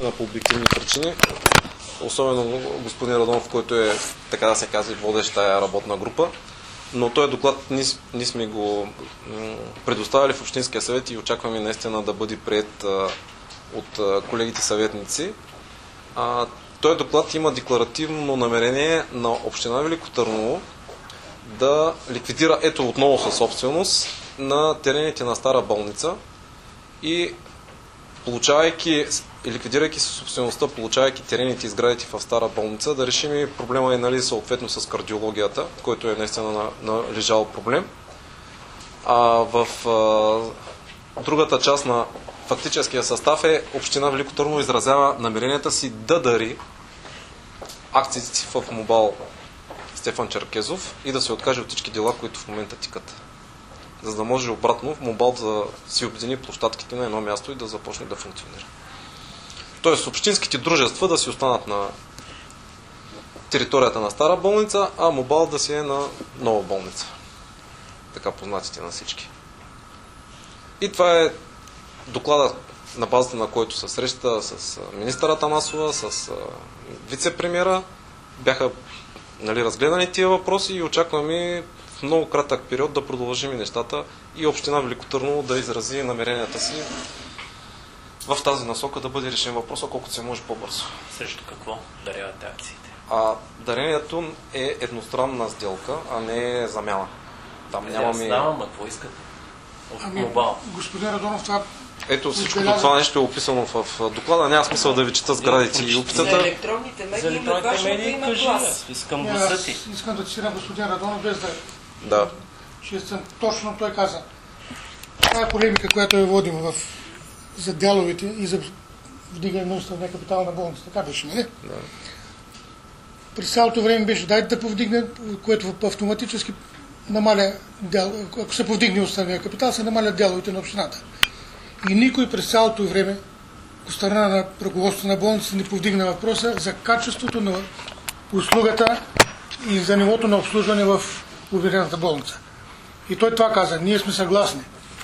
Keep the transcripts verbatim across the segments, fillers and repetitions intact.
наистина по обективни причини. Особено господин Радонов, който е, така да се казва, водещ тая работна група. Но този доклад ние, ние сме го предоставили в Общинския съвет и очакваме наистина да бъде приет а, от а, колегите съветници. А, този доклад има декларативно намерение на Община Велико Търново да ликвидира, ето отново със собственост, на терените на стара болница и получавайки, ликвидирайки собствеността, получавайки терените и сградите в стара болница, да решим и проблема е, нали, съответно с кардиологията, който е наистина належал проблем. А в а, другата част на фактическия състав е Община Велико Търново изразява намеренията си да дари акциите си в Мобал Стефан Черкезов и да се откаже от всички дела, които в момента тикат. За да може обратно в Мобал да си обедини площадките на едно място и да започне да функционира. Тоест общинските дружества да си останат на територията на стара болница, а Мобал да си е на нова болница. Така познатите на всички. И това е доклада, на базата на който се среща с министър Атанасова, с вице-премиера. Бяха, нали, разгледани тия въпроси и очакваме в много кратък период да продължим и нещата и Община Велико Търново да изрази намеренията си в тази насока да бъде решен въпроса колкото се може по-бързо. Срещу какво дарявате акциите? А дарението е едностранна сделка, а не е замяна. Там нямаме... Аз знам, а какво искате? От ами, Мобал. Господин Радонов, това... Ето всичко това нещо е описано в доклада. Няма смисъл да ви чета сградите и опитата. За електронните медии, За електронните медии има кажи, глас. искам Не, гласа аз ти. искам да цитирам господин Радонов, без да... Да. Ще съм, точно той каза. Това е полемика, която я водим в, за дяловете и за вдигане на уставния капитал на болница. Така беше, нали? Да. През цялото време беше дайте да повдигне, което автоматически намаля дял, ако се повдигне уставния капитал, се намалят дяловете на общината. И никой през цялото време по страна на ръководството на болницата не повдигна въпроса за качеството на услугата и за нивото на обслужване в обединената болница. И той това каза. Ние сме съгласни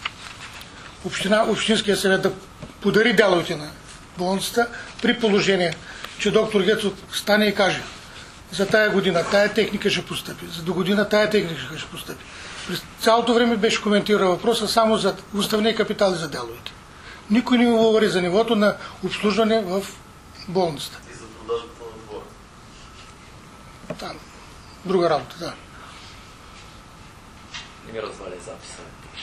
Община, Общинския съвет да подари дяловете на болницата при положение, че доктор Гецов стане и каже за тая година тая техника ще постъпи, за до година тая техника ще постъпи. През цялото време беше коментирал въпроса само за уставния капитал и за дяловете. Никой не говори за нивото на обслужване в болницата. И за продажбата на двора. Там. Друга работа, да. Не ми разваля записа.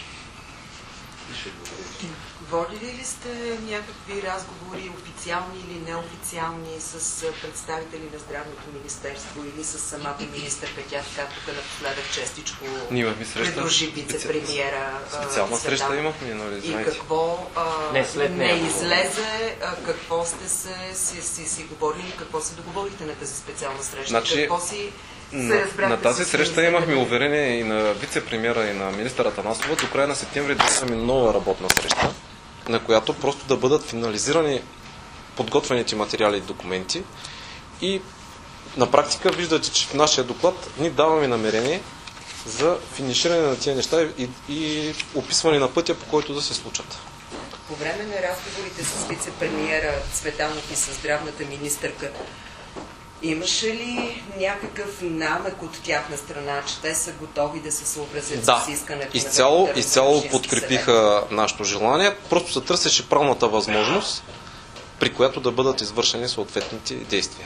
Водили ли сте някакви разговори, официални или неофициални, с представители на Здравното министерство или с самата министърка? Тя така тук напоследък честичко придружи вице-премиера. Специална среща имахме, нали, и знаете. какво а, не, след не нея, излезе, а, какво сте се, си, си, си говорили, какво се договорихте на тази специална среща? Значи, какво си На, на тази среща имахме уверение и на вице-премиера и на министър Атанасова до края на септември да имаме нова работна среща, на която просто да бъдат финализирани подготвените материали и документи. И на практика виждате, че в нашия доклад ни даваме намерение за финиширане на тези неща и, и описване на пътя, по който да се случат. По време на разговорите с вице-премиера Цветанов и с здравната министърка, имаше ли някакъв намек от тяхна страна, че те са готови да се съобразят да, с искането изцяло, на изцяло подкрепиха нашето желание. Просто се търсеше правната възможност, при която да бъдат извършени съответните действия.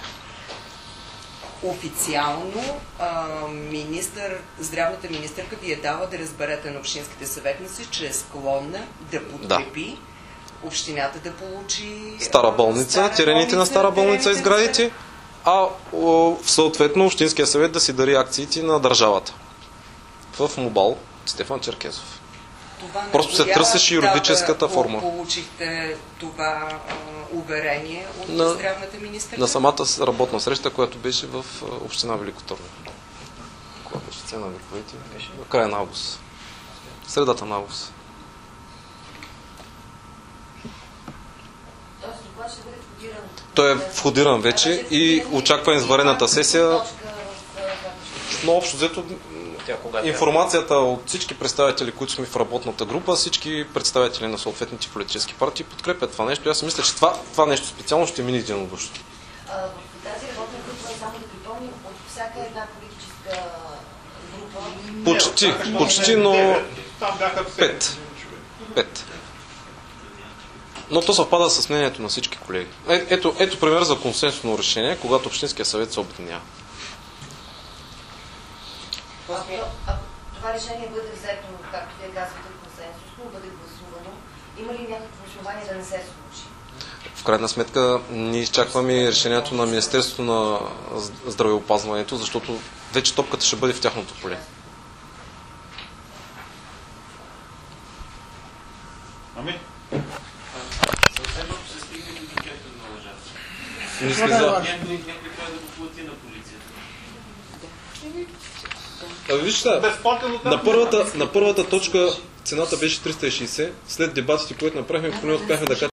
Официално а, министър, здравната министърка ви е дала да разберете на общинските съветници, че е склонна да подкрепи да. общината да получи стара болница, стара терените болница, на стара болница и сградите, а съответно Общинския съвет да си дари акциите на държавата. В Мобал Стефан Черкезов. Това Просто се търсеше юридическата да, форма. Получихте това а, уверение от на, здравната министърка? На самата работна среща, която беше в Община Велико Търново. Кога беше цена вековете? Беше в края на август. Средата на август. Той е входиран вече и очаква извънредната сесия. Но общо взето Тя кога тя? Информацията от всички представители, които сме в работната група, всички представители на съответните политически партии подкрепят това нещо. Аз мисля, че това, това нещо специално ще мине единодушно. В тази работна група, само да припомним, от всяка една политическа група... Почти, почти, но Там бяха пет. Пет. Но то съвпада с мнението на всички колеги. Е, ето, ето пример за консенсусно решение, когато Общинския съвет се обединява. Ако, ако това решение бъде взето, както вие казвате, консенсусно, бъде гласувано, има ли някакво основание да не се случи? В крайна сметка ние изчакваме решението на Министерството на здравеопазването, защото вече топката ще бъде в тяхното поле. Ами? Съвсем ако се стигне до букета на лъжата. Не сме за... Някой трябва да го плати на полицията. А, вижте, на първата, на първата точка цената беше триста и шейсет. След дебатите, които направихме, поне успяхме да